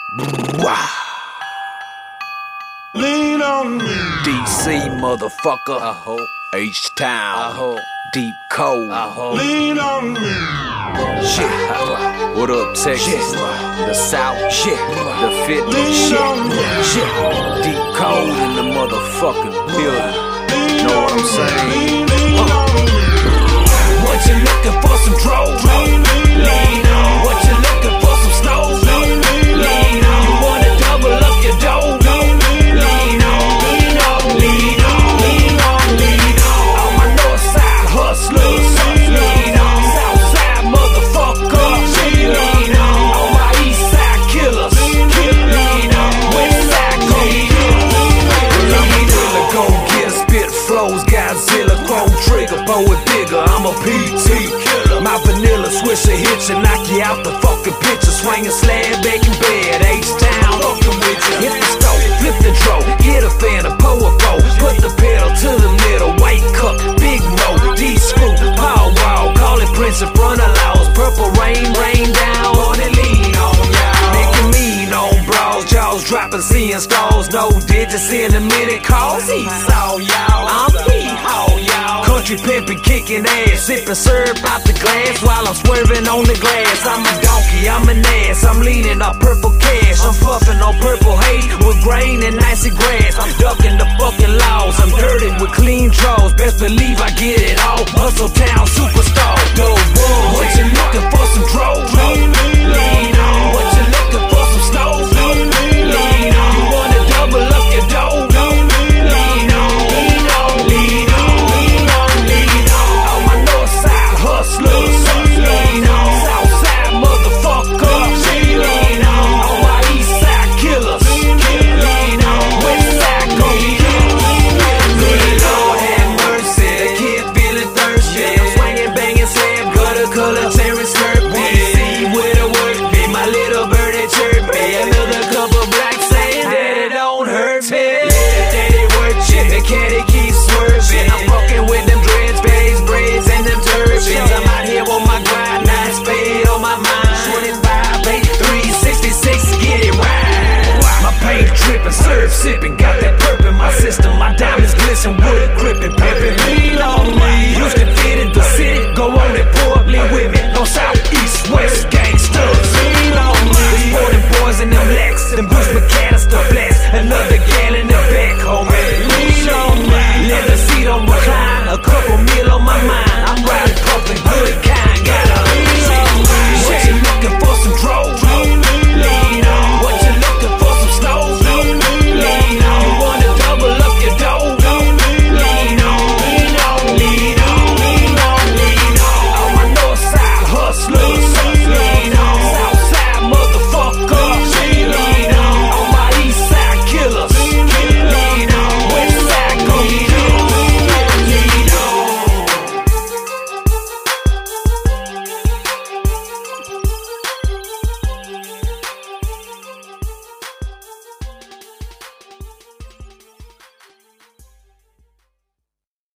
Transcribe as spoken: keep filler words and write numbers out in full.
Lean on me. D C motherfucker, I hope. H-Town, I hope. Deep Cold. I hope. Lean on me. Shit. What up, Texas? Shit. The South. Shit. The fifty. Lean Shit. on me. Shit. Deep Cold in the motherfucking building. Lean Know what on I'm me. saying? Lean, lean on me. What you looking for? Some dro? Lean, lean, Lean on. What you looking for? Some snow? lean, lean, Lean on. You wanna double up your dough? lean, lean, Lean on. Lean on. Lean on. Lean on. Lean on. All my north side hustlers. Lean on. South side motherfuckers. Lean on. All my east side killers. Lean on. West side go killers. Well, I'm a killer, go get spit flows, Godzilla, chrome trigger, bow it bigger. I'm a P T killer. My vanilla swisher hits you, knock you out the fucking picture. Swinging slab, baking bed, H-Town, fucking with you. Hit the stove, flip the dro, get a fan, a power foe. Put the pedal to the middle, white cup, big mo, D-screw, power wall. Call it Prince in front of laws. Purple rain, rain down, on it lean on y'all. Making mean on bras, jaws dropping, seeing stalls. No digits in a minute, calls. He saw y'all, I'm hee-haw y'all. Country pimpin', kicking ass, sipping syrup out the glass while I'm swerving on the glass. I'm a donkey, I'm an ass, I'm leaning on purple cash. I'm puffing on purple hay with grain and icy grass. I'm ducking the fucking laws, I'm dirty with clean draws. Best believe I get it all. Hustle town superstar, go boom. What you looking for? Some dro? Lean on. What you looking for? Some snow? Lean on. You wanna double up your dough? Lean on. Lean on. Lean on. Lean on. Lean on. All my north side hustlers. Lean on. South side motherfuckers. Lean on. All my east side killers. Lean on. West side go killers. Good Lord have mercy. The kid feeling thirsty. I'm swinging, banging, slab, gutter color, Terrence Slurpee. See where the work be. My little birdie chirpy. Another cup of black saying that it don't hurt me. Daddy work shit. The caddy keeps swerving. I'm fucking with them dreads, bags, braids, and them turbans. I'm out here on my grind, nine spade on my mind. twenty-five, eight, three sixty-six, get it right. My paint dripping, serve sipping, got that purp in my system. My diamonds glisten, wood gripping, pimping.